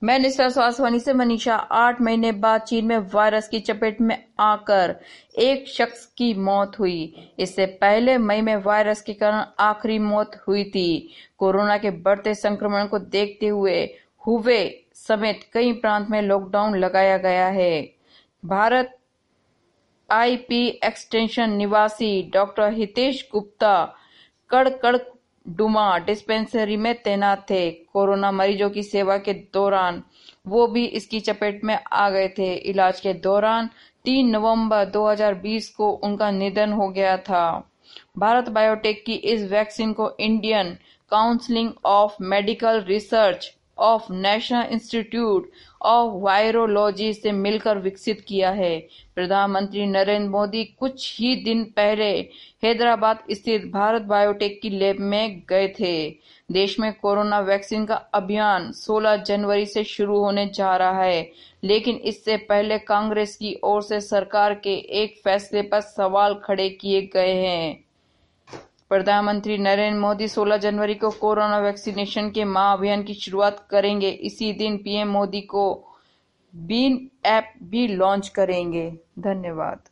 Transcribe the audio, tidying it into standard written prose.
मैं निष्ठा स्वास्थ्यवाणी से मनीषा। 8 महीने बाद चीन में वायरस की चपेट में आकर एक शख्स की मौत हुई। इससे पहले मई में वायरस के कारण आखिरी मौत हुई थी। कोरोना के बढ़ते संक्रमण को देखते हुए हुबे समेत कई प्रांत में लॉकडाउन लगाया गया है। भारत आईपी एक्सटेंशन निवासी डॉक्टर हितेश गुप्ता कड़कड़डुमा डिस्पेंसरी में तैनात थे। कोरोना मरीजों की सेवा के दौरान वो भी इसकी चपेट में आ गए थे। इलाज के दौरान 3 नवंबर 2020 को उनका निधन हो गया था। भारत बायोटेक की इस वैक्सीन को Indian Council of Medical Research of National Institute of Virology से मिलकर विकसित किया है। प्रधानमंत्री नरेंद्र मोदी कुछ ही दिन पहले हैदराबाद स्थित भारत बायोटेक की लैब में गए थे। देश में कोरोना वैक्सीन का अभियान 16 जनवरी से शुरू होने जा रहा है, लेकिन इससे पहले कांग्रेस की ओर से सरकार के एक फैसले पर सवाल खड़े किए गए हैं। प्रधानमंत्री नरेंद्र मोदी 16 जनवरी को कोरोना वैक्सीनेशन के महाअभियान की शुरुआत करेंगे। इसी दिन पीएम मोदी को बीन ऐप भी लॉन्च करेंगे। धन्यवाद।